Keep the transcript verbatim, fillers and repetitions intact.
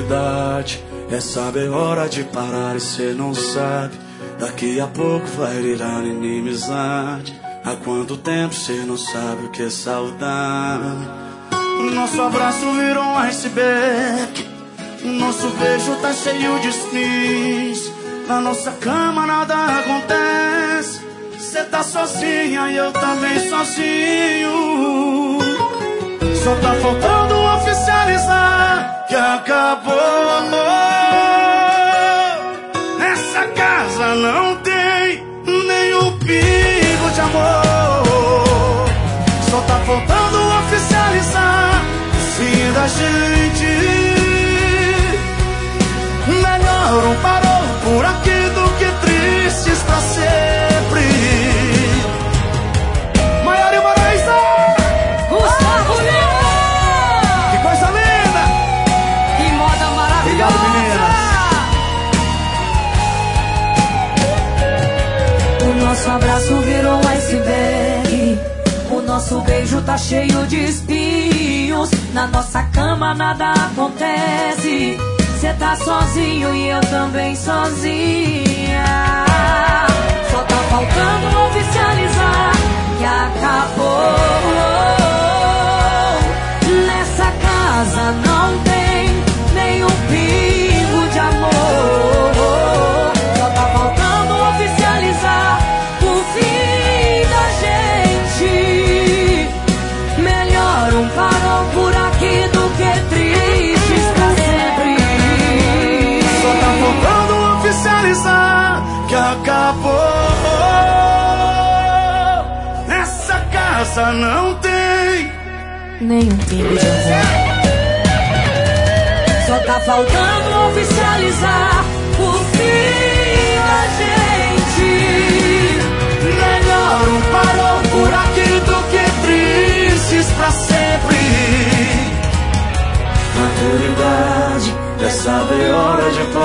maturidade é saber hora de parar e cê não sabe. Daqui a pouco vai virar inimizade. Há quanto tempo cê não sabe o que é saudade? Nosso abraço virou um iceberg. Nosso beijo tá cheio de espinhos. Na nossa cama nada acontece. Cê tá sozinha e eu também sozinho. Só tá faltando oficializar que acabou. Nessa casa não tem nenhum pingo de amor. Só tá faltando oficializar o fim da gente. Melhor um parou por aqui do que tristes pra sempre. Maior e Moraes, Gustavo Lima! Que coisa linda! Que moda maravilhosa! Obrigado, meninas! O nosso abraço virou um iceberg. O nosso beijo tá cheio de espinhos. Na nossa cama nada acontece. Cê tá sozinho e eu também sozinha. Só tá faltando oficializar que acabou. Nessa casa não tem nenhum pingo de amor. Só tá faltando oficializar o fim da gente. Melhor um parou por aqui do que tristes pra sempre. Oficializar que acabou. Nessa casa não tem nenhum pingo de amor. Só tá faltando oficializar o fim da gente. Melhor um parou por aqui do que tristes pra sempre. Maturidade é saber hora de